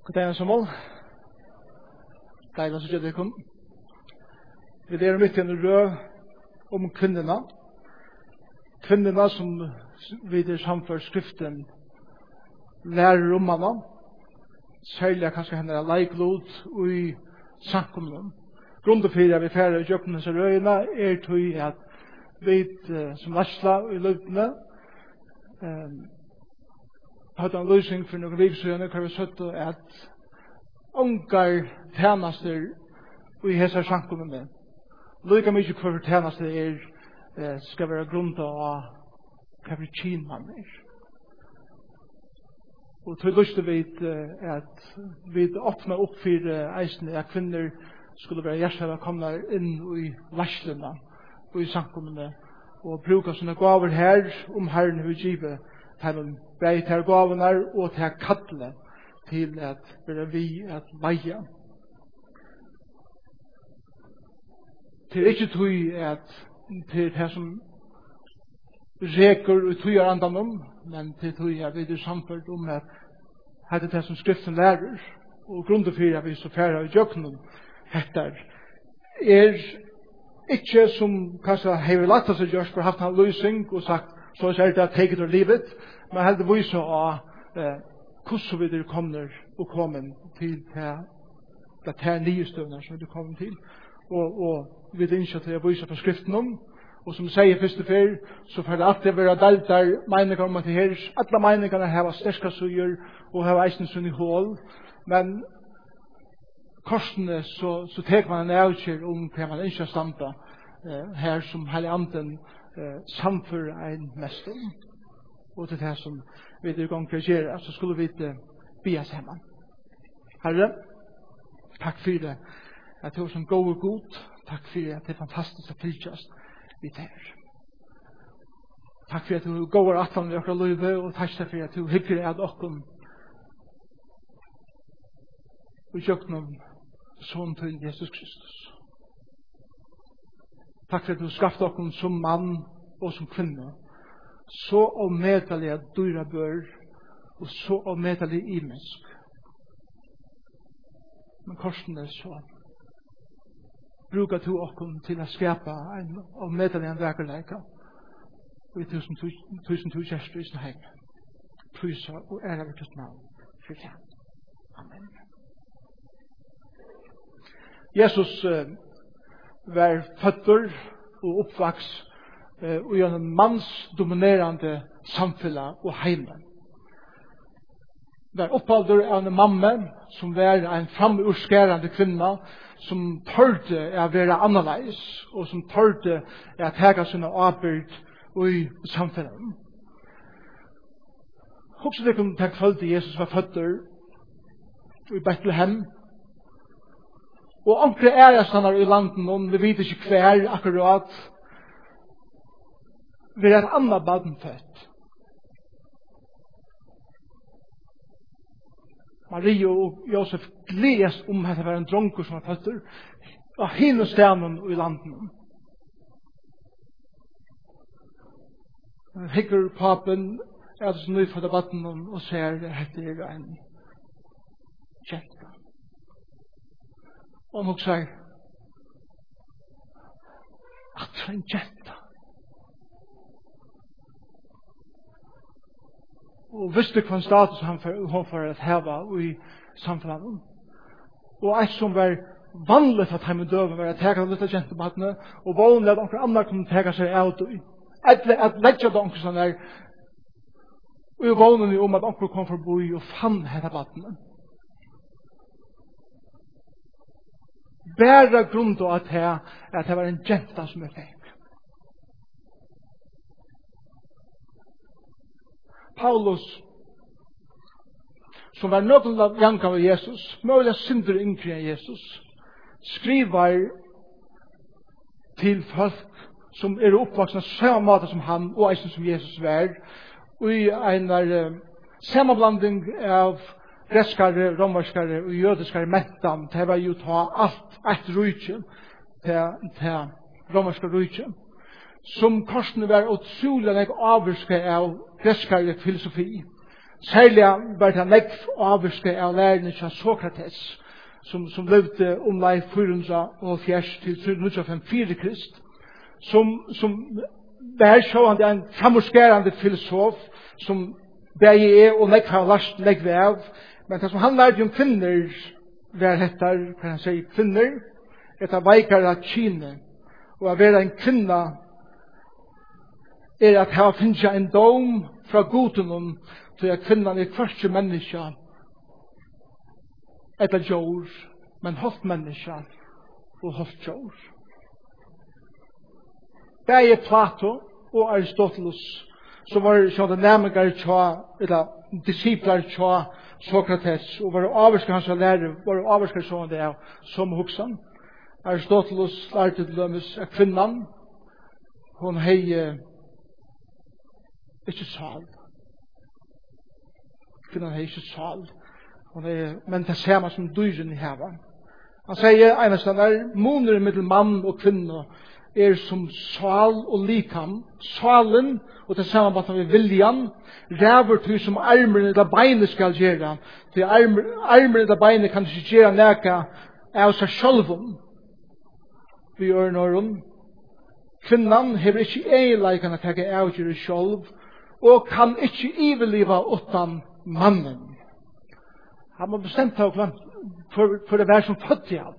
God dag, Samuel. Deilig å se deg kom. Vi er midt i en rød om kvinnerna. Kvinnerna som videre samfører skriften lærer om henne. Særlig kanskje henne er leiklod i samkomnen. Grunnen for at vi færre i kjøkkenes røyene til at vi som varsla i løpene hadde en løsning for noen viksøyene hva vi søtte at ungar tjenester i hese samkomnen. Lika mykje hva for tjenester skal være grunnet av hva for kyn man er. Og til lyst vi at vi åpna opp for eisene at kvinner skulle være hjertet velkomne inn i varslene og i samkommene og bruke sånne gaver her Herren vil give til begge til gavene og til kattle til at være vi at leie. Til ikke tog at til det som reker og tog andan om, men til tog at vi er samført om at det er det som skriften lærer og grunnen for at vi så færre i jøkkenen hettar ikke som kanskje hever lagt oss i gjørs for haft en løsning og sagt så er det take it or leave it, men heldig viser av hvordan vi kommer og kommer til det nye støvner som vi kommer til og vi ønsker til å vise på skriften om og som sier første fyr så får det alltid være delt der meninger om at det her alle meningene har sterske suger og har eisen sunn i hål men korsene så tek man en avkjør om hva man ønsker standa her som Hellig Anden samfører en mest om og til det som vi er i gang til å gjøre så skulle vi be oss hjemme. Herre, takk for det at det var som god og god. Takk for at det er fantastisk å tilkjøst vi der. Takk for at du går atlan i okra løyve og takk for at du hygger at okkom og jøknum sånn til Jesus Kristus. Takk for at du skapte okkom som mann og som kvinne så avmedelig dyra bør og så avmedelig imensk. Men korsen er så brukar du okkom til å skapa en avmedelig verkerleika og i tusen kjærster i sin heim. Prysa og æra ved Kristi navn for det. Amen. Jesus var føtter og oppvaks i en mansdominerande samfunn og heimen. Var oppalder av en mamma som var en framurskerande kvinna som tørte å være annerledes og som tørte å tega sine avbyrd i samfunnet. Også det kunne tenke følte Jesus var føtter i Bethlehem og omkring ærestannar i landen om vi vet ikke hver akkurat vi er et annet baden født. Marie og Josef gledes om at det var en dronker som var føtter av hele stenen i landen. Hygger papen er det som nå for debatten og ser at det er en kjent. Og hun sier at det er en kjent. Og visste hva status han for at heva i samfunnet. Og et som var vanlig at han med døven var at teka litt av kjentebattene og vanlig at noen andre kunne teka seg av det. At leggja det onker sånn der og vanlig om at onker kom forbi og fann hette battene. Bæra grunn til at det var en jenta som er fikk. Paulus, som var noen gang av Jesus, mulig synder yngre enn Jesus, skriver til folk som er oppvaksne samme måte som han og eisen som Jesus var, og i en sammenblanding av greskare, romerskare og jødiskare mentan, det var jo ta alt et rujtje til romerska rujtje. Som korsene var utrolig avvirske av greskare filosofi. Særlig var det nekv avvirske av lærerne til Sokrates, som levde omlai 470 til 354 Krist, som var sjående en framorskerende filosof, som begge og nekv har lagt nekv av, men det som han lærte om kvinner, var hettar, kan han si, kvinner, etter veikar av kine, og å være en kvinna at ha finnet en dom fra goden til at kvinnan første menneske etter jord, men halvt menneske og halvt jord. Begge Plato og Aristoteles, som var sånne nærmengar eller discipler tja Sokrates, og var avvarskar hans lærer, var avvarskar sånne det som hoksan. Aristoteles lærte til dømes at kvinnan, hun hei ikke sal. Kvinnan hei ikke sal. Men det ser man som dyren i heva. Han sier eneste moner mellom mann og kvinne som sal og likam. Salen, og det ser man bare med viljan, ræver til som armen eller beinet skal gjøre. Til armen eller beinet kan ikke gjøre næka av seg sjølven. Vi gjør noen. Kvinnan hever ikke eienleikene til å avgjøre sjølv, og kan ikke iverliva utan mannen. Han må bestemt seg for det vær som født i ham.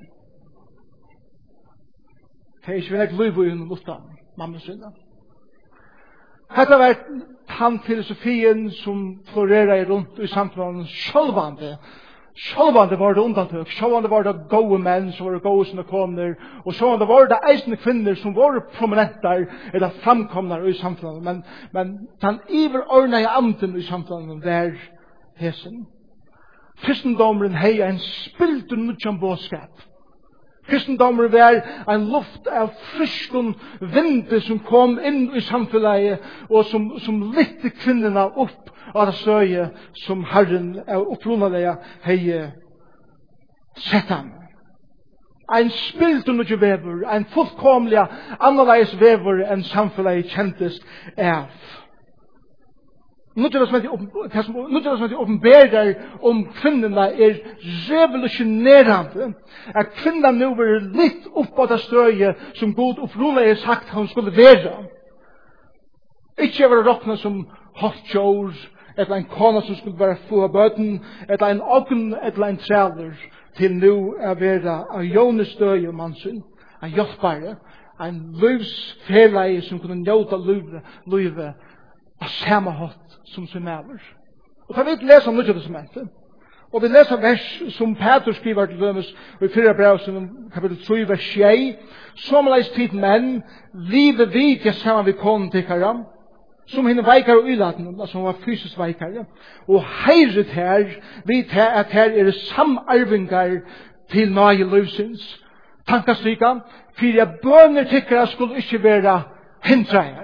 Det er ikke vennig liv i henne utan mannen sinne. Dette har vært den filosofien som florerer rundt i samfunnet sjølvande. Sjølvande var det undantøk. Sjølvande var det gode menn som var gode sine koner. Og sjølvande var det eisende kvinner som var prominenter eller framkomner i samfunnet. Men den iverordnede anden i samfunnet var hesen. Kristendommen hei en spilt og nødjan bådskap. Kristendommen var en luft av friskun vinde som kom inn i samfunnet og som lytte kvinnerna opp av det støye som Herren av opprunalige hei sett han. En spilt og nødjan vever, en fullkomlig annerledes vever enn samfunnet kjentes av. Något som heter åpenberar om kvinnorna revolutionerande. At kvinnan nu var litt upp på det støye som God opprunalig sagt han skulle være. Ikke være råkna som hoftjord, eller en kona som skulle være få av bøten, eller en åken, eller en træler, til nu å være av jone støye mannsyn, en hjelpare, en livsfelei som kunne njóta livet av samme hatt som sin nærmere. Og da vi leser om Nye Testamentet, og vi leser vers som Petrus skriver til dømes i 4. brev, kapitel 3, vers 6, som leis tid menn, livet vid jeg sammen vi konen til karam, som henne veikar og ylaten, som var fysisk veikare, og heiret her, vi til at her samarvingar til nøye livsins. Tankastryka, for jeg bønner tikkara skulle ikke være hindreier.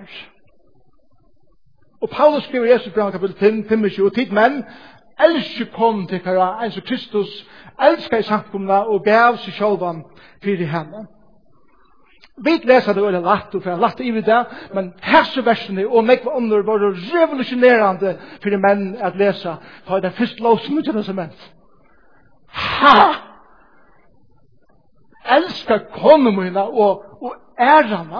Og Paulus skriver i Jesus brev kapitel 5, og tid menn, elsker kom til kara, en som Kristus elsker i samkomna og gav seg sjølvan fyrir henne. Vi leser det veldig latt, og for jeg latt i det, men herseversene og nekva under var revolutionerande fyrir menn at lesa, for det er først lov som Nye Testament. Ha! Elsker konumina og ærana,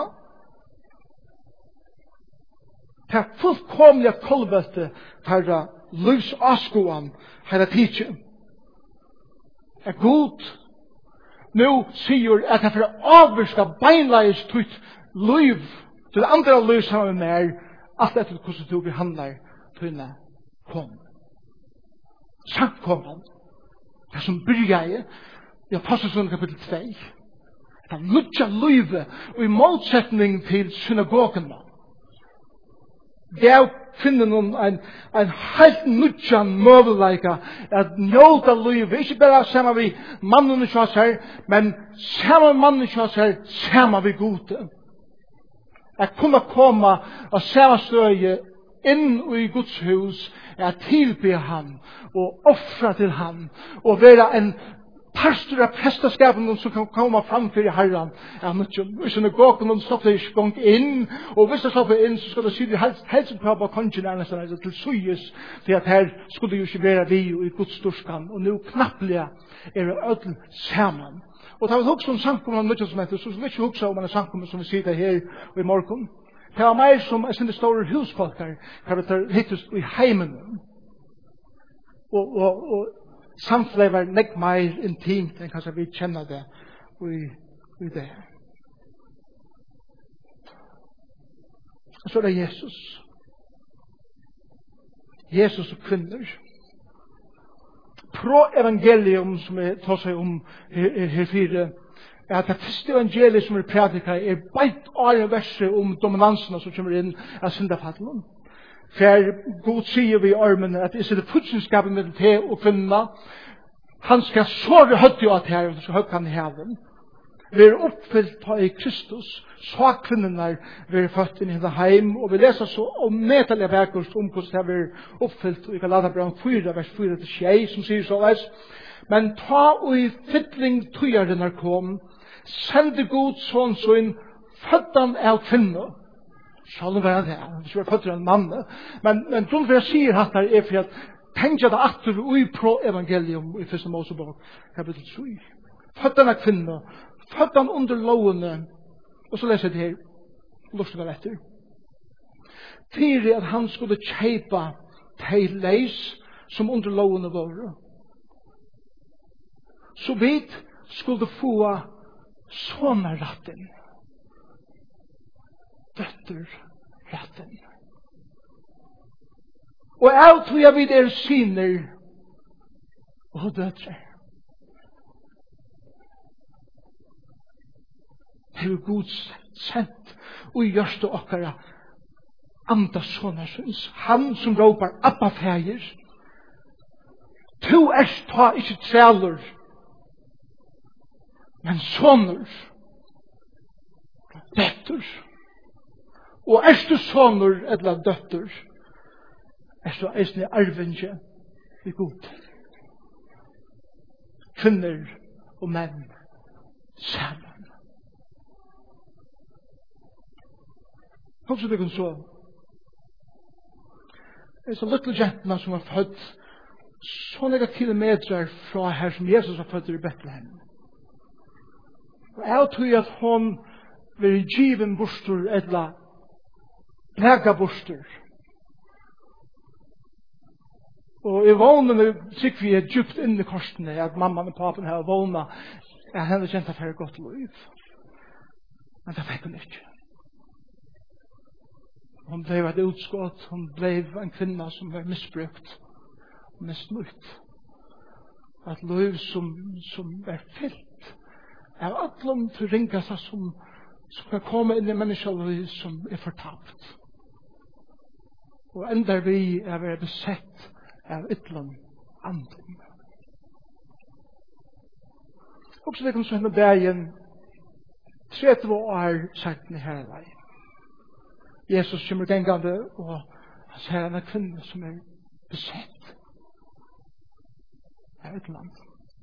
det er fullkomlig kolbøtte for livs avskoan hele tiden. Er god. Nå sier at det er for å avvirke beinleis til liv, til andre liv sammen med meg, alt etter hvordan du behandler dine kom. Samkommen, det som begynner i Apostelsund kapitel 2, det er nødja livet, og i motsetning til synagogene, det er å finne noen en helt nødjan møveleika at njóta livet, ikke bare sammen vi mannen og kjøs her, men sammen mannen og kjøs her, sammen vi gode. At kunne komme og sammen støye inn i Guds hus, at tilbe han og offra til han og være en parstur av prestaskapen som kan komme fram for Herren. I synagogen og stoppet ikke gang inn, og hvis det stoppet inn, så skal det si helst på på kongen nærmest til Suyes, til at her skulle det jo ikke være vi i Guds storskan, og nå knapplige det ødel sammen. Og det var også en samkommer mye som heter, så vi ikke huske om en samkommer som vi sier her og i morgen. Det var mer som en sånne store husfolker, hva det hittes i heimen. Og samfunnet var nekk mer intimt enn kanskje vi kjenner det i det. Og så det Jesus. Jesus og kvinner. Pro-evangelium som jeg tar seg om her fire, at det første evangeliet som vi prædikar beit året verset om dominansene som kommer inn av syndafattelen. For God sier vi i armen at det er det futsinskapet mellom te og kvinna. Han skal såre høyde av det her, og så høyde han i heven. Vi oppfyllt på i Kristus, så kvinnerne vi født inn i det heim, og vi leser så om medtallige verkost om hvordan det er oppfyllt, og vi kan lade bra 4, vers 4-6, som sier så leis. Men ta og i fytling tøyerne kom, sende God sånn så inn føddan av kvinner. Skal det være det? Det skal være født av en mann. Men grunnen for jeg sier at det for at tenker det atter ui pro-evangelium i 1. Mosebok, kapitel 7. Føddan av kvinner, føddan under lovene, og så leser jeg det her, lustig etter. Fyrir at han skulle kjeipa til leis som under lovene våre. Så vidt skulle få sonarratten, døtterratten. Og jeg tror jeg vidt syner og døtre. Det er Gud sendt og gjørst og okkara andre sånne syns. Han som råper Abba Fægir. Tu ta ikke træler, men sånner, døtter. Og du sånner eller døtter, du eisne arvinge i god. Kvinner og menn sammen. Hvorfor det kan så? Det er så little jentene som var født sånne kilometer fra her som Jesus var født i Bethlehem. Og jeg tror at hun vil given bostor eller plega bostor. Og i vågnene sikker vi djupt inn i korsene at mammaen og papen har vågnet at henne kjente for et godt liv. Men det fikk hun ikke. Hun ble et utskott, hun ble en kvinne som var misbrukt, misnutt. Et liv som var fyllt av alle til ringa seg som kan komme inn i menneskeliv som er fortapt. Og enda vi er vært besett av ytlen anden. Også det kom så henne dagen 30 år sagt i her vei. Jesus kommer gengande og han ser en kvinne som er besett av et land.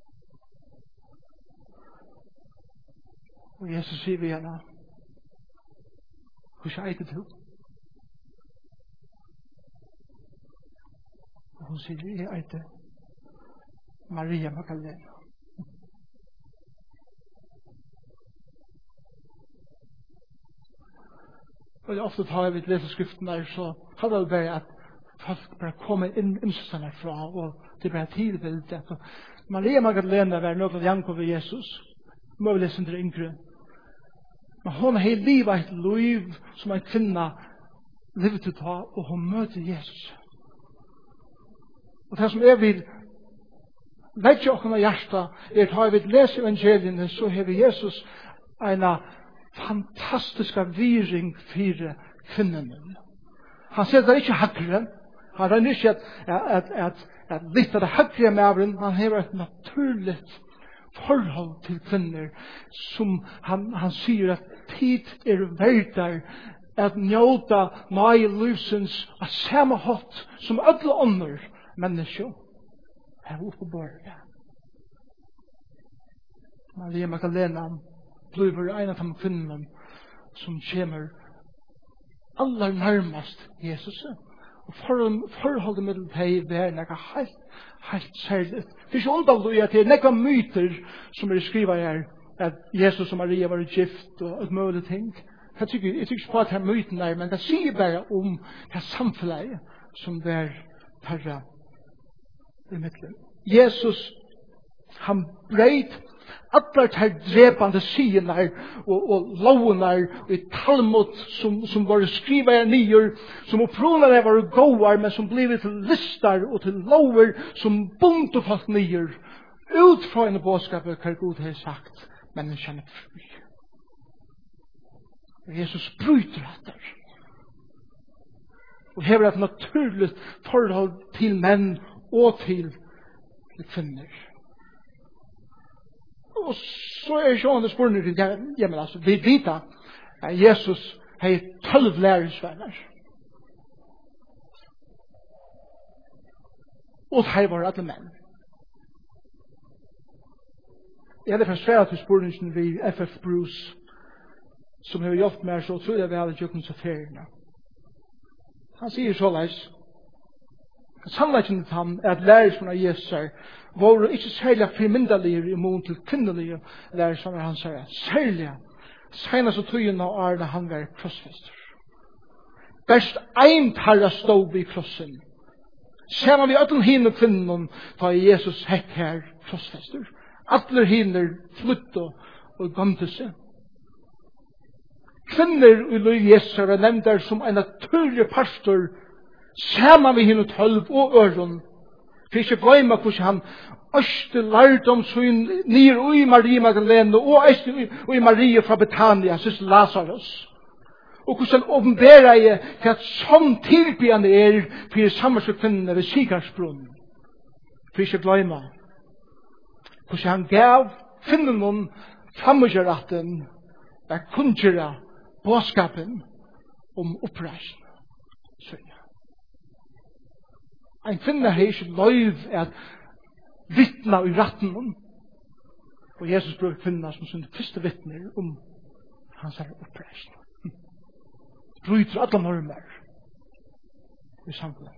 Og Jesus sier vi henne, hvordan er det du? Og hun sier, jeg er det Maria Magdalena. Og ofte tar vi lese skriften der, så kan det være at folk bare kommer inn imsene fra, og det er bare tilbildet. Maria Magdalena var noe av Jakob og Jesus, mulig som det yngre. Men hun har livet et liv som en kvinne livet til å ta, og hun møter Jesus. Og det som jeg vil legge åkene av hjertet, er at jeg vil lese evangeliene, så har vi Jesus en fantastiska viring for kvinnerne. Han sier det ikke hakre. Han er ikke at litt av det hakre med avren. Han har et naturligt forhold til kvinner som han sier at tid er verdar at njóta nøye livsens av samme hatt som alle andre mennesker er oppe på bordet. Maria Magdalena blir en av de kvinnerne som kommer aller nærmest Jesus. Og forholdet mellom de er noe helt særligt. Det er ikke underlig at det er noen myter som skrivet her, at Jesus og Maria var gift og et mulig ting. Jeg tykker ikke på at det er myten der, men det sier bare om det samfunnet som det er herre i midten. Jesus, han breit alla de drepande syner og lovnar i Talmud som var skrivet nyer, som opprunade var gåar, men som blivit til listar og til lover som bundt og falt nyer, ut fra en bådskap hva Gud har sagt, menneskene fri. Jesus bryter etter. Og hever et naturligt forhold til menn og til kvinner. Og så er sånne spørsmål til jamen altså, vi vet at Jesus har 12 læresvenner. Og her var alle menn. Jeg hadde frustreret til spørsmålen ved F.F. Bruce, som har gjort meg så tror jeg vi hadde gjort noen feriene. Han sier så leis, sannleggen til ham er at læresvenner av Jesus var ikke særlig frimyndelige i mån til kvinnelige læresvenner, han sier særlig, senest og tøyene av Arne han var krossfester. Best ein tarra stod ved krossen. Ser vi alle hinne kvinnen da Jesus hekk her krossfester. Alle hinne flytte og gamte seg. Kvinner i løy Jesus er nevnt der som en naturlig pastor, ser vi hinne 12 og øren. For ikke glemme hvordan han øste lærte om sin nir og i Maria Magdalene og i Maria fra Betania, søster Lazarus. Og hvordan han åpenberer jeg til at sånn tilbjørende er for sammers og kvinnerne ved Sikarsbrunnen. For ikke glemme hvordan han gav kvinnerne framgjøretten av kunngjøre bådskapen om oppreisen. En kvinne har ikke løyv at vittna i retten. Og Jesus brukte kvinna som sin første vittner om hans herre oppreisen. Bryter alle normer i samfunnet.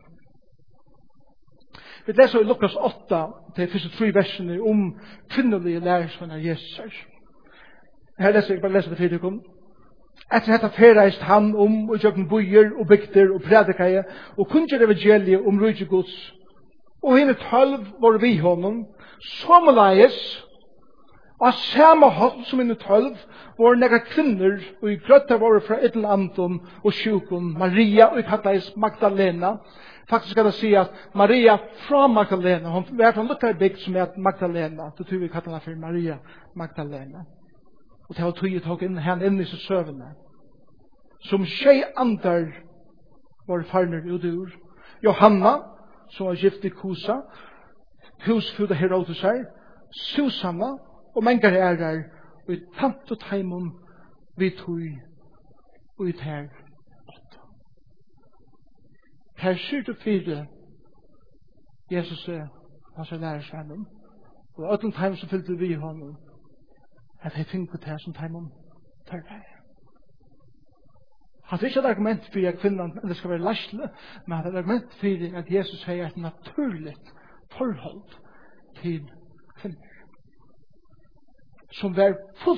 Vi leser i Lukas 8, de første 3 versene om kvinnelige lærersvenner Jesus. Her leser jeg bare det fyrir kom. Etter dette ferreist han om og gjøkken bøyer og bygder og predikaie og kunngjør evangeliet om rydde Guds. Og henne 12 var vi honom, sommerleis, og samme hånd som henne 12 var nega kvinner og i grøtta var fra Edelandum og sjukon, Maria og i kattais Magdalena. Faktisk skal jeg si at Maria fra Magdalena, hun var fra en lukkare bygd som er Magdalena, det tror vi kallar henne for Maria Magdalena. Og det var tøyet tok inn i seg søvende. Som tjej andar var farner ut ur. Johanna, som var gift i Kusa, husfruda Herodes her, Susanna, og mengar ærer, og i tant og taimon vi tog og i tær 8. Her 24 Jesus er hans lærersvennom, og 8 taimon som fyllte vi honom, at jeg finner på det som taimon tørre. Han er ikke et argument for at kvinnen skal være lasle, men det er et argument for at Jesus har et naturligt forhold til kvinner. Som var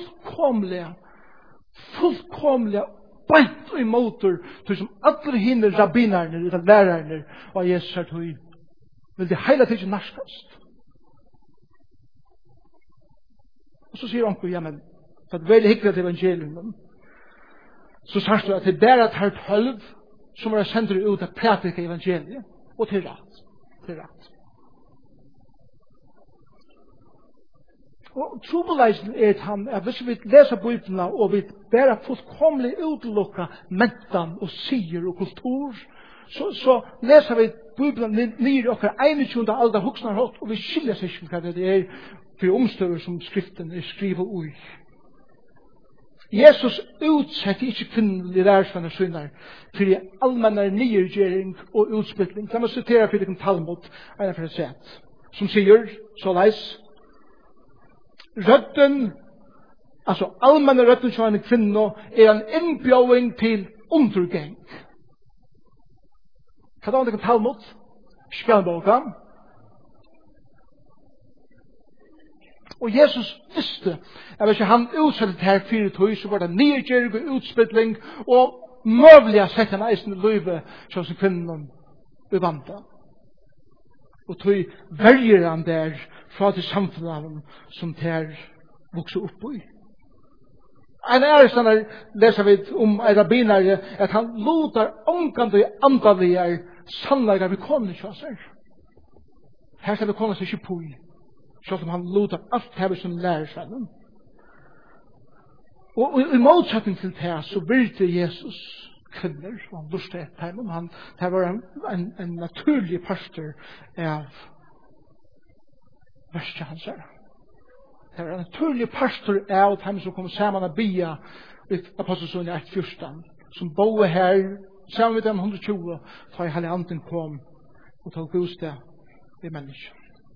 fullkomlige bænt og imotor til som alle hinner rabbinerne eller lærerne av Jesus er tog vil det hele tiden narskast. Og så sier onkel, ja, men for at veldig hikkert evangelium så sier du at det er bare at her 12 som var sendt ut av prædike evangeliet og til rett. Og trobeleisen er at hvis vi leser Bibelen og vi bare fullkomlig utelukka mentan og sier og kultur, så leser vi Bibelen ned i okker 21. alder huksnar hånd, og vi skiljer seg ikke hva det er for omstøver som skriften er skrivet ui. Jesus utsetter ikke kvinnelige lærersvenner synder for allmennar nyergjering og utspilling. La meg sitere for Talmud, som sier så leis rødden, altså allmänna rødden som en kvinna, en innbjøring til undergång. Hva da det kan tale mot? Skjølboka. Og Jesus visste at hvis han utsettet her 4 så var det nedgjøring og utspilling og møvlig å sette en eisen i løyve som kvinnen i vanta. Og tog verger han der fra til samfunnet som der vokser opp i. En ærestannar leser vi om en rabbinare at han lotar omkant og andalige sannleikar vi kommer til oss. Her skal vi komme seg ikke på i. Så som han lotar alt her som lærer seg. Og i motsetning til det så virte Jesus kvinner, og han lurte et tegn. Det var en naturlig pastor av verset hans her. Det var en naturlig pastor av dem som kom sammen og bia i Apostelsson 1:14, som boede her sammen med dem 120, da i Hellig Anden kom og tog bostad i mennesker.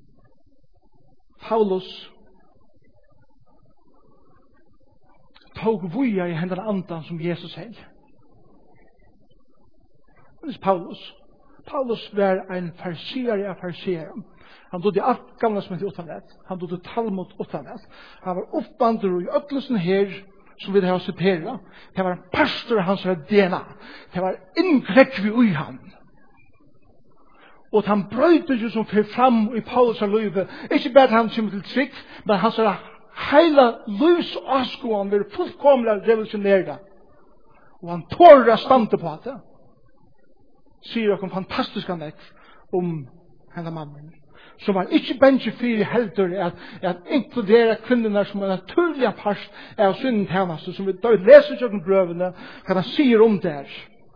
Paulus tog vuja i hendene andan som Jesus held. Det er Paulus var en farsier av farsieren. Han dodde alt gamla som heter utanett. Han dodde Talmud utanett. Han var oppvandrer i öppelsen her, som vi har citeret. Det var en pastor av hans DNA. Det var innkrekk vi ui han. Og han brøyte jo som fyrir fram i Paulus av løyve. Ikke bare han kommer til trygg, men han sa heila lys og avskoen vil fullkomlig revolusjonere. Og han tårer å stande på det. Sier dere fantastisk anlegg om henne mannen. Som var ikke bensje fyrir heldur at inkludere kvinnerna som en naturlig part av synden tjeneste, som vi da leser i brøvene, hva han sier om det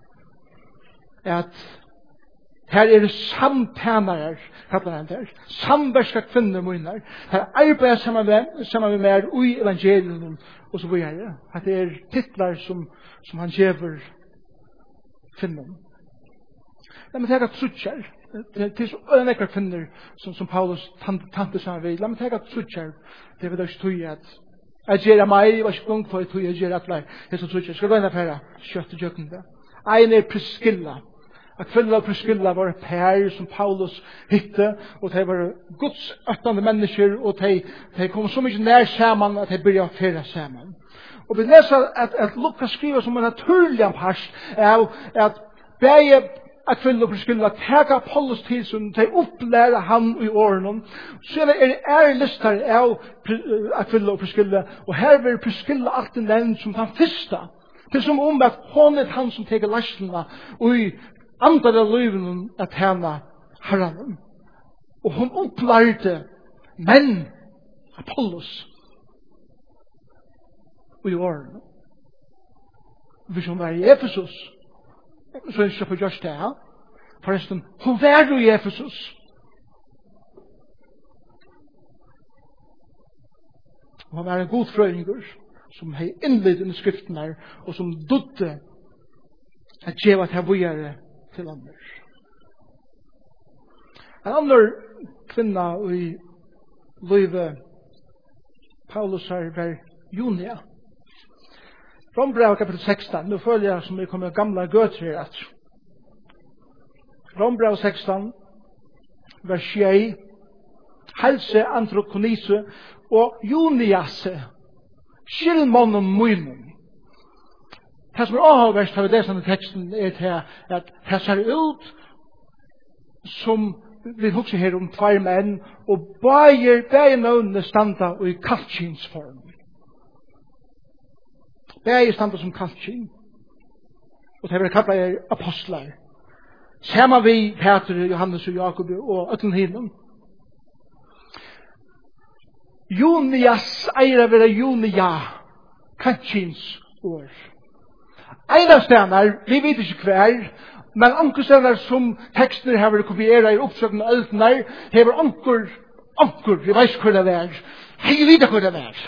at her det samtjenere, kallar han der, samverska kvinner munner, her arbeider sammen med mer ui evangelium, og så videre. At det titlar som han gjever kvinnen. La meg tenke trutjer. Det er så øynekker kvinner som Paulus tante sammen ved. La meg tenke trutjer. Det vil da ikke tog at jeg gjør meg, jeg var ikke gong for jeg tog, jeg gjør at det er så trutjer. Skal du inn affære? Kjøtt og jøkken det. Ein er Priscilla. Aquila og Priscilla var et pær som Paulus hitte, og de var Guds øttende mennesker, og de kom så mye nær sammen at de begynte å fære sammen. Og vi leser at Lukas skriver som en naturlig part av at begge Aquila og Priscilla teka Apollos til som de opplærer han i årene. Så er lister av Aquila og Priscilla, og her vil Priscilla alltid nevnt som den første. Det er som om at hun er han som teker lastlene og i andre løyvene at henne herren. Og hun opplærte menn Apollos i årene. Hvis hun var i Efesus, så er det ikke på just det her. Forresten, hun var jo i Efesus. Hun var en god frøyninger som har innledt i skriften her, og som dødde at djeva til vujere til andre. En andre kvinna i livet Paulus har vært Junia. Rombrev kapitel 16, nu føler jeg som vi kommer gamla gøter her. Rombrev 16, vers 6, helse Androkonise og Juniase, skillmånen munnen. Det som er avhverst for det som teksten er til at det ser ut som vi husker her om 2 menn, og begge navnene standa i kalkinsform. Begge standa som kalkin. Og det er kallet apostlar. Sammen vi Peter, Johannes og Jakob og øtlen hinnen. Junias eier vil Junia, kalkins år. Einar stenar, vi vet ikke hver, men anker stenar som tekstene har vært kopieret i oppsøkene og øldene, hever anker, vi vet ikke hva det er. Hei, vi vet hva det er.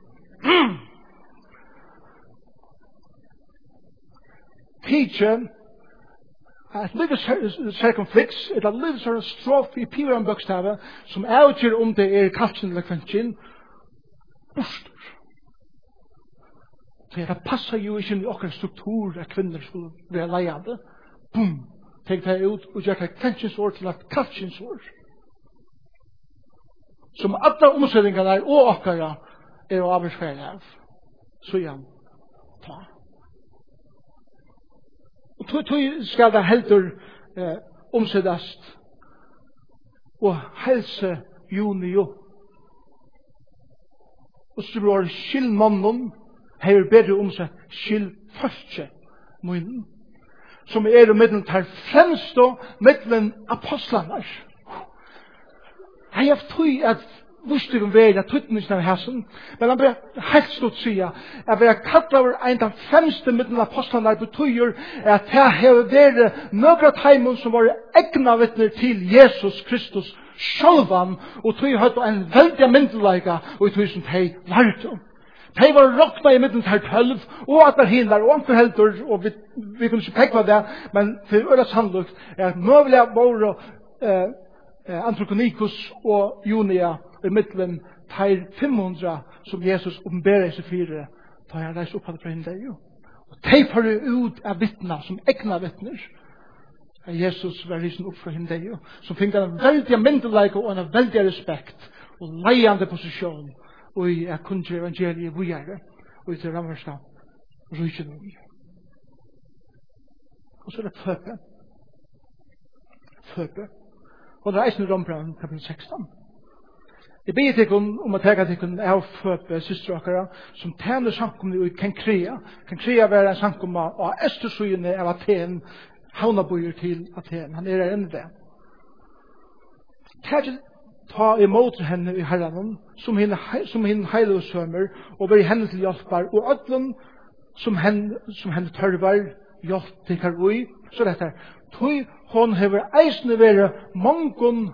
Teacher, et lite circumflix, et lite strof i piren bokstavet, som avgjør om det er kalkjen eller kventkjen, bostor. Det passar jo ikke i okkar struktur at kvinner skulle være leiande. Boom! Tenk det ut og gjør det kvendsjensår til et kaltsjensår. Som alle omsetningarna og okkara er å avsfære av. Så igjen, ta. Og tog skal det heldur omsettast og helse junio. Og så blir skillmannen hever bedre omsett skillfalske munnen, som er middelen til fremst og middelen apostlanar. Jeg har tog at vursdigen vei at tøytningsen av hæsen, men han ber helt stort sida at vi har kallt over en av fremste middelen apostlanar betyr at det har vært nøkra teimen som var egna vittner til Jesus Kristus sjálvan, og tog høyt en veldig myndelaga og tog som de varto. De var rokna i middelen til 12, og at der hinner, og anker heldur, og vi kunne ikke pekva det, men til øyla sannlukt er at møvelig våre Antroponikus og Junia i middelen til 500 som Jesus åpenberer seg fire, da jeg reist opp fra henne. Og de fører ut av vittna som egna vittner. Jesus var risen opp fra henne, som fikk en veldig myndelaga og en veldig respekt og leiande posisjon og i kunde evangeliet vujere og i til rammersta rujene. Og så er det føpe. Føpe. Og det er eisen i Rombrand kapitel 16. Jeg ber til om å tega til av føpe systerakere som tjener samkomne i Kenkrea. Kenkrea var en samkomne av Østersøyene av Aten, havnabøyer til Aten. Han er enn det. Ta imot henne i herren, som henne heilige sømmer, og være henne til hjelper, og ødlen som henne tørver, hjelp til karvui. Så dette er, tog hon hever eisne være mongon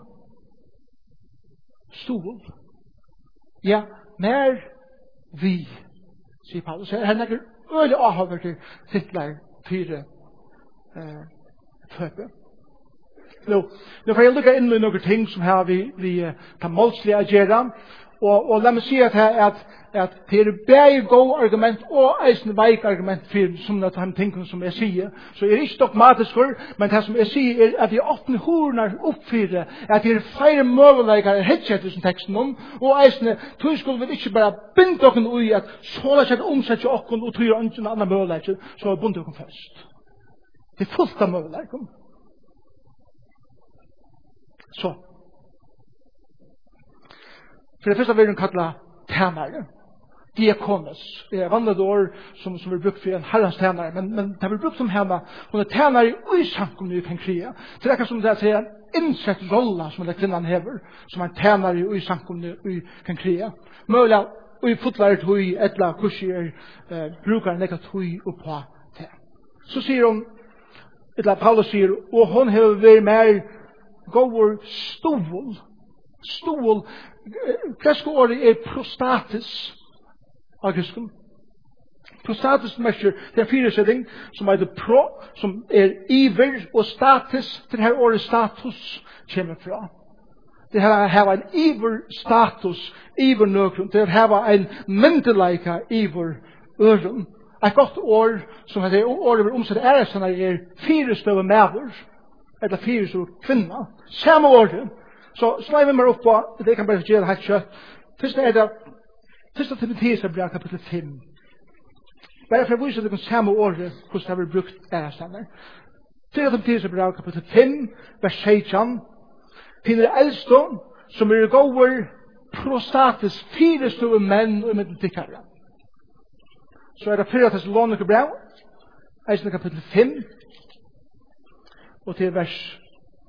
stol. Ja, mer vi, sier Paulus. Her er nekker øyelig avhaver til titler 4 føpe. Nå får jeg lukke inn i noen ting som her vi kan målslige agera, og la meg si at det er bare god argument og eisen veik argument for som det er ting som jeg sier. Så jeg er ikke dogmatisk for, men det som jeg sier er at jeg åpner horene oppfyrer at det er flere møvelegger hedkjetter som teksten om, og eisen tog skulle vi ikke bare binde dere ui at så la seg omsette dere og tog en annen møvelegger, så er bundet dere først. Det er fullt av møvelegger. Så. For det første vil vi kalla tænare. Diakones. Det er vannet år som vi brukt for en herrens tænare, men det vi brukt som henne, hun er tænare i uisankomne i Kenkrea. Det er ikke som det er en innsett rolla som den kvinnan hever, som er tænare i uisankomne i Kenkrea. Møyla, og i fotlar tøy, etla kursier, brukar nekka tøy oppa det. Så sier hun, etla Paulus sier, og hun hever vært mer gåur stol. Stol, greske ordet er prostatis av gresken. Prostatis mesjer, det er firesetting som heter pro, som er iver, og status, det her ordet status kommer fra. Det her har en iver status, iver nøkron, det her har en myndelaika iver øren. Et godt ord, som heter ordet vil omsette æresennar, er firestøve mæver, eller firestøve kvinna. Samme ordet. Så slår vi meg opp på, det kan bare gjøre helt kjøtt. Først er det, først Timotheus brev kapitel 5. Bare for å vise det samme ordet, hvordan det har vært brukt æresennar. Først Timotheus brev kapitel 5, vers 16. Finner eldste, som er gåver prostatis, firestøve menn og medletikkere. Så er det 4 Thessaloniker brev, eisen kapitel 5, og til vers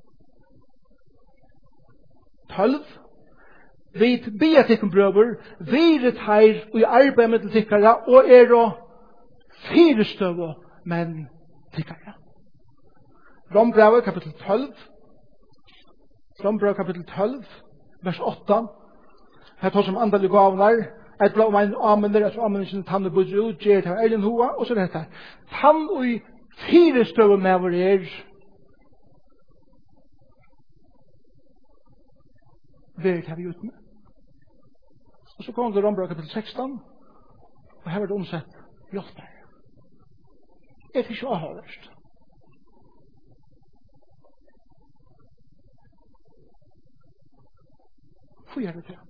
12. Vi ber til brøver, viret her og i arbeid med tikkere, og og firestøve menn tikkere. Rombrevet kapitel 12. Rombrevet kapitel 12, vers 8. Her tar som andal i gavnar, et blå om en amender, at amender tann og budger ut, gjer til eilen hoa, og så dette. Tann og i firestøve med vår Vet har vi gjort med. Og så kommer det Rombra kapitel 16, og her er det omsett hjelper. Er det ikke avhørst? Hvor er det til?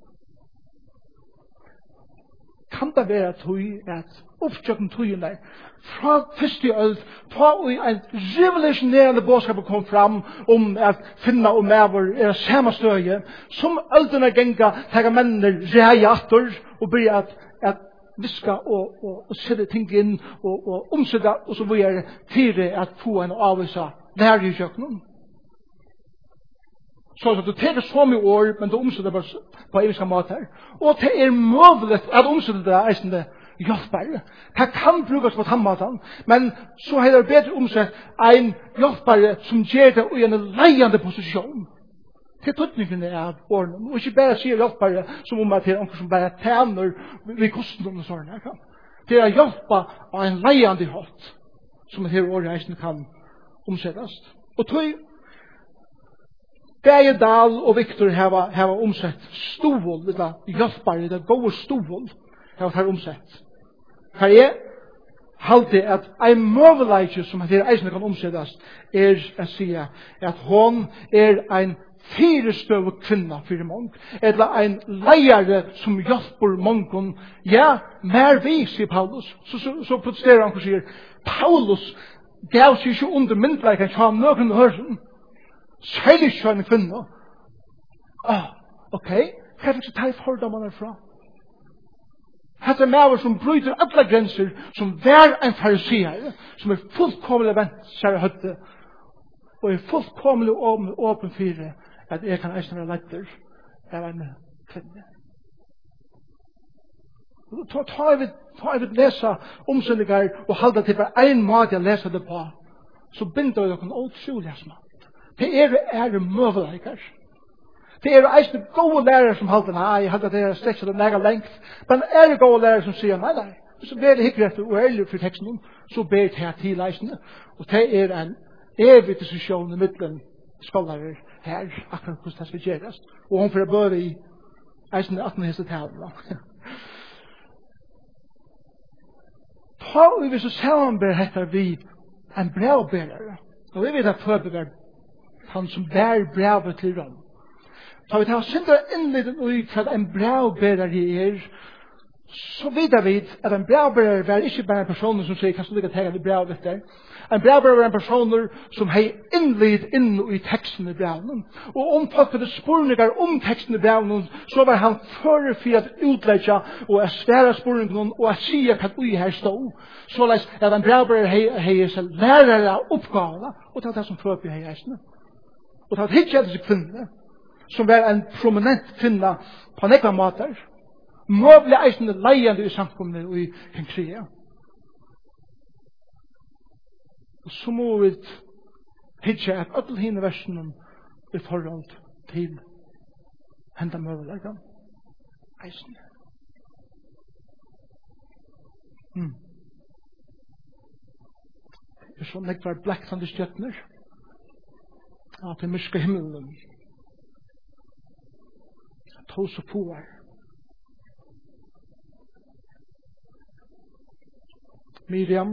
Kan det være at opptjøkken tøyen der, fra første øl, ta og en revolusjonerende bådskap kom fram om at finna og mever er samme støye, som øldene genga, tega mennene reie atter, og begynne at viska og sette ting inn, og omsette, og så vil jeg til at få en avvisa lærer i kjøkkenen. Så du teker så mye år, men du omsetter bare på eviska måter. Og det er mulig at omsette det eisende hjelpere. Det kan brukes på tannmaten, men så er det bedre omsett en hjelpere som gjør det i en leiende posisjon. Det er tøtningen av årene. Og ikke bare sier hjelpere som om at det er noen som bare tjener ved kosten og sånn. Det er hjelpa av en leiende hånd som det her året eisende kan omsettes. Og tog Bæge Dahl og Victor har omsett stovål, det hjelpare, det gode stovål, har omsett. Her er halte at en møveleitje som heter eisene kan omsettes, er å si at hon er en firestøve kvinna for många, eller en leiare som hjelper många. Ja, mer vi, sier Paulus. Så protesterer han og sier, Paulus gav seg ikke under myndleiken, så han nøkken høren. Særlig kjønne kvinner. Ok, hva er det ikke fordommene fra? Hette maver som bryter alle grenser, som hver en fariseer, som er fullkomlig vent, kjære høtte, og er fullkomlig åpen for at jeg kan eisne være letter av en kvinne. Ta jeg vil lese omsynninger og halde til bare en måte jeg leser det på, så binder jeg noen utrolig smart. Det er møveleikar. Det er eisne gode lærere som halter, nei, jeg halter det er strekk så det er lengt, men er det gode lærere som sier, nei, så ber det hikker etter og ærlig for teksten, så ber det her til eisne, og det er en evig diskusjon i midten skolarer her, akkurat hvordan det skal gjøres, og hun får børe i eisne 18 heste talen. Ta og hvis du sammenber heter vi en brevbærere, og vi vet at forbever han som bær brevet til Rom. Så vi tar synder innleden ut for at en brevbærer så vidar vi at en brevbærer var ikke bare en person som sier, kan du lykke til det brevet der? En brevbærer var en person som har innled inn i teksten i brevet. Og om folk hadde spurningar om teksten i brevet, så var han fører for at utleggja og at svære spurningen og at sige hva vi her stod. Så at en brevbærer har seg lærere av oppgavene, og det er det som fører for her. Og det var hittet disse kvinnene, som var en prominent kvinne på nekva måter, møvlig eisende leiende i samfunnet og i Kengkria. Og så må vi hittet at alle hine versene i forhold til henda møvelig eisende. Det er sånn nekva blekkende stjøtner, at det myske himmelen tog så på her. Miriam,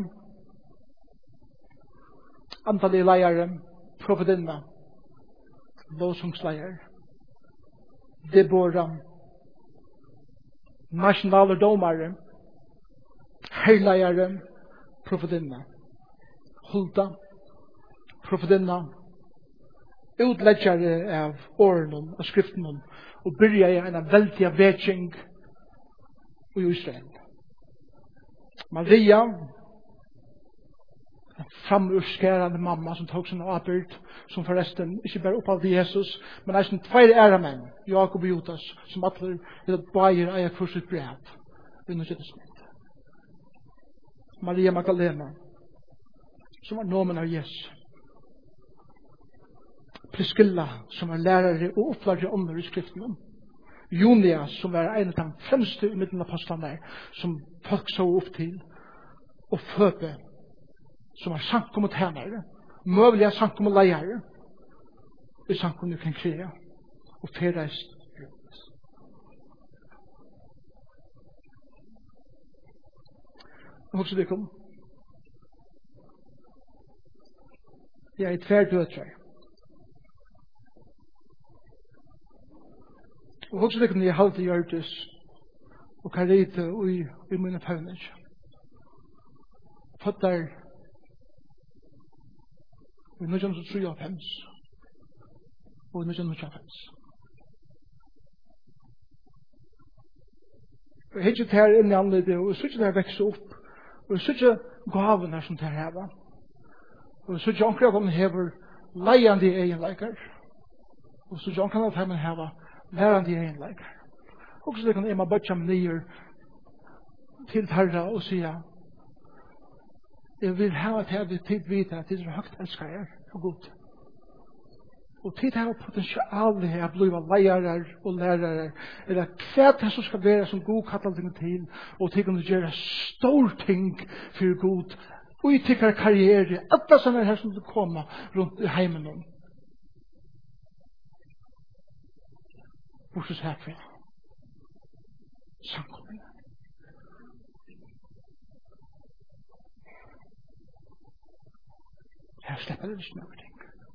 antallige leiere, profetinna, lovsungsleier, Deborah, nasjonale domare, herleiere, profetinna, Hulda, profetinna, utleggere av årene og skriftene og byrja i en veldig vekking i Israel. Maria, en framurskerende mamma som tok sin avbyrd, som forresten ikke bare opphalte Jesus, men nesten 2 ære menn, Jakob og Judas, som alle vil bære eier for sitt brev. Maria Magdalena, som var nomen av Jesus. Priscilla, som var lærere og opplærere ånder i skriften. Junia, som var en av de fremste i midten av apostlene, som folk så opp til. Og Føbe, som var sankum og tjenere, møvelige sankum og leiere, i sankum og Kengkria, og ferdeist rundt. hos det kom. Jeg er tverdøtre. Og hos det kom jeg halte hjertes og karite i mine fevner. Føtter i 1953 og i 1995. Og jeg ikke her inn i anledning, og jeg synes det vekser opp, og jeg synes ikke gaven er som det her var. Og jeg synes ikke omkring at man hever leiende egenleikar, og jeg synes ikke omkring at man hever lærende egenleikar. Og så det kan Emma Bøtjam nyer til Tarra og sier, jeg vil ha til at tid vite at det er høgt elsker jeg og god. Og tid har potensialet her å bli leiere og lærere, eller hva det som skal være som god kattel til, og til å gjøre stor ting for god, og i tikkere karriere, alle sånne her som kommer rundt i heimen om. Bortsett herfra. Samkommet. Her slipper det ikke noe ting.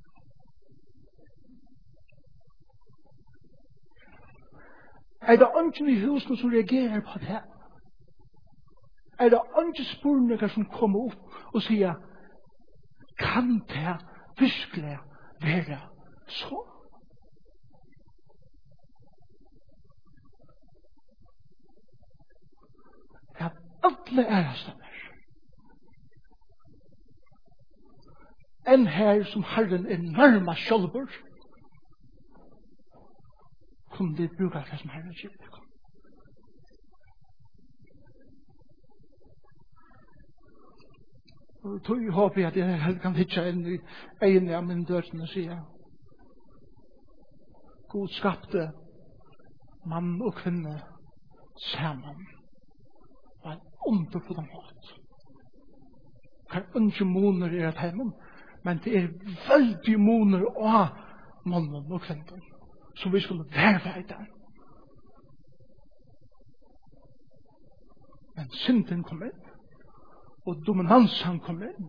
Er det ønsken i husen som reagerer på det? Er det ønsken spurninger som kommer opp og sier, kan det virkelig være så? At alle stemmer. En her som Herren er nærmest sjølver, kunne det bruke det som Herren sier. Og tog håper jeg at jeg kan hitje inn i ene av mine døren og sier, God skapte mann og kvinne sammen på en underfull måte. Hver ønske moner er at heimen, men det er veldig moner av mannen og kvinnen som vi skulle verve i den. Men synden kom inn, og dominansen kom inn.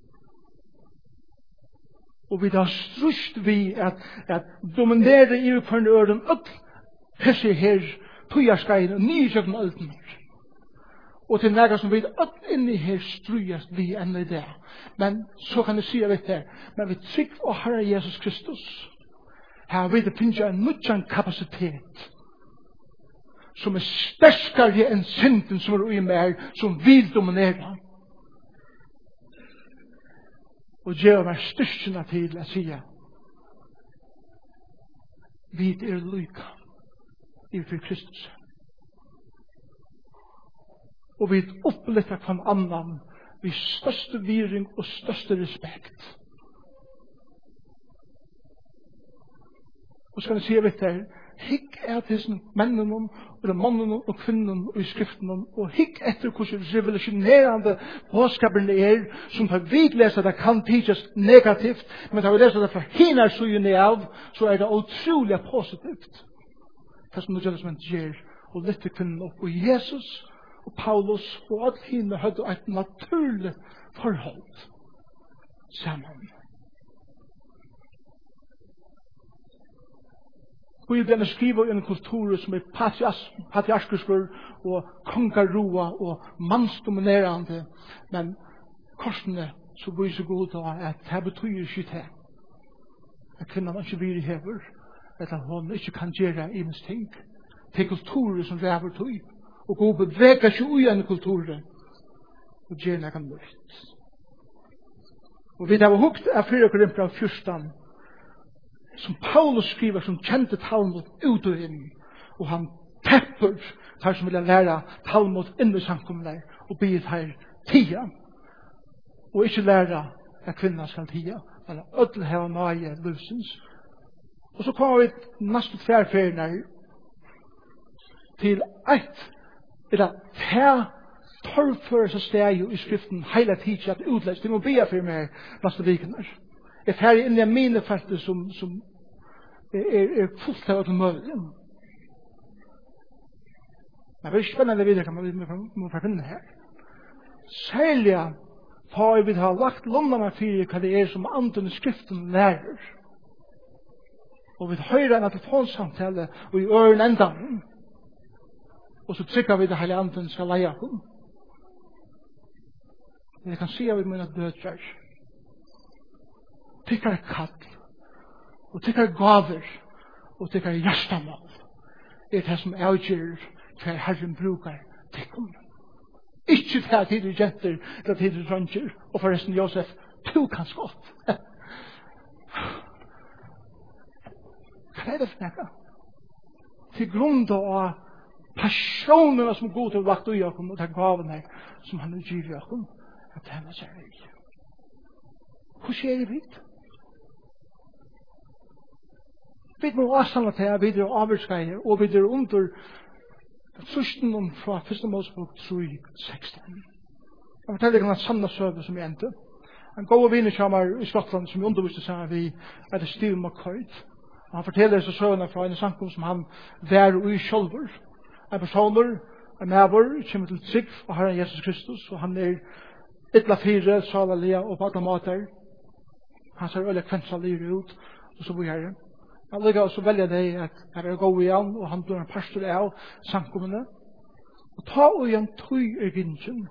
Og vi da strust vi at dominere i hverandre øren upp hese her tøyarskeiene og nysjøkken ølten her. Og til nægget som vi upp inni her strujast vi enn i det. Men så kan jeg si av det her, men vi trygg og Herre Jesus Kristus her vi det finnes en nødjan kapasitet som er sterskere enn synden som er ui mer, som vil dominere. Og gjør meg styrkene til å si vi er lyka i for Kristus. Og vi opplevde hver annan vi største viring og største respekt. Og skal jeg si vet der, hikk til mennene eller mannene og kvinnene i skriftene, og hikk etter hvordan revolusjonerende påskaperne som tar vidlese det kan tidsjes negativt, men tar vi lese det fra hinner sugene av, så det utrolig positivt. Det som det som en gjør, og lytte kvinnene opp, og Jesus og Paulus og alle hinner hadde et naturlig forhold sammen. Bibelen skriver en kultur som er patriarkisker og kongaroa og mansdominerande, men korsene så viser god at det betyr ikke det. At kvinnan ikke vil i hever, at hun ikke kan gjøre imens ting. Det er kulturer som ræver tøy, og god beveger seg ui en kulturer, og gjør noe nytt. Og vi har hukt av 4 Korinthere 14, som Paulus skriver som kjente Talmud ut og inn, og han tepper der som vil lære Talmud inn i samkommet og blir her tia, og ikke lære at kvinner skal tia, eller ødel her og nøye løsens. Og så kommer vi nesten tverrferien til eller her torfører seg steg i skriften hele tiden at utleis. Det må be for meg neste vikene. Jeg fer inn i mine felter som er fullt av alle mulig. Men det er spennende videre kan man må finne her. særlig for vi har lagt lommarna for hva det som anden i skriften lærer. Og vi hører en telefonsamtale og i øren endan. Og så trykker vi det hele anden skal leie hun. Jeg kan si av i mine dødrer. Tykker kall. Og tykker gaver. Og tykker hjertemål. Det det som avgjør hva Herren brukar tykker. Ikke det at det jenter, det det dronjer. Og forresten, Josef, du kan skott. Hva det for nekka? Til grunn av passionerna som god til lagt i okken, og den gavene som han har givet i okken, at han er særlig. Hvor skjer det vidt? Vi må avstande til at vi er avvirskeier, og vi er under trusden fra 1. Mosebok 3:16. Jeg forteller ikke en sanne søve som jeg endte. En god viner kommer i Skottland som underviste seg vi er det Steve McCoy. Han forteller seg søvende fra en sankum som han vær i sjølver. En personer, en medvor, kommer til trygg av Herren Jesus Kristus, og han ytla fire, salalia og på alle måter. Han ser øyelig kvensalir ut, og så bor herre. Han lykker også velge det at her er god igjen, og han blir en pastor av sankumene. Og ta og igjen tøy i gynnsjen.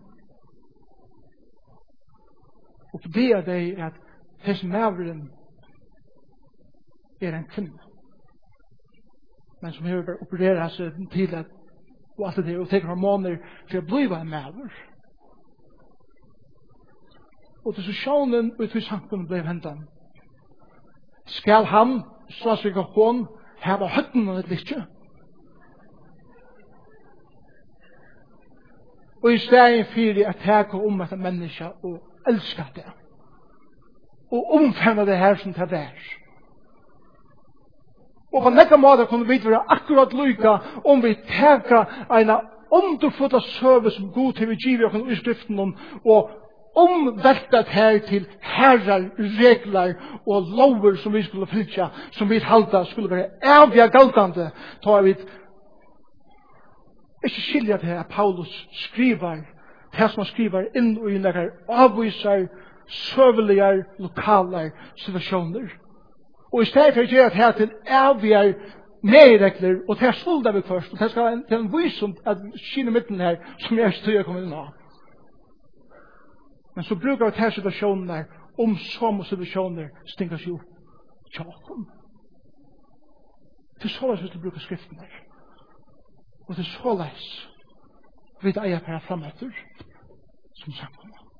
Og det er det at hans medvoren er en kvinne. Men som har opereret seg til at og alt det, og teker hormoner til å bli en medvor. Og til sosjonen og til sanken ble hentan. Skal han, så slik at hun, heva høtten av et littje? Og i stedet fyrir at teka om et menneske og elska det. Og omfemna det her som det er. Og på nekka måte kunne vi være akkurat lykka om vi teka en underfulla søve som god til vi giver oss i skriften og omvelta det her til herrar, regler og lover som vi skulle fylja, som vi halda skulle være evig galtande. Ta vi ikke skilja til at Paulus skriver, det som han skriver inn og inn avviser søvelige lokale situasjoner. Og i stedet for å gjøre det her til evige medregler, og til å skulda vi først, og til skal til en visum at skine midten her, som jeg ikke tror kommer inn av. Men så bruker vi til situasjoner, om som situasjoner stinker seg opp tjåken. Det er så løs hvis du bruker skriften her. Og det er så løs vi eier per frem etter, som sagt.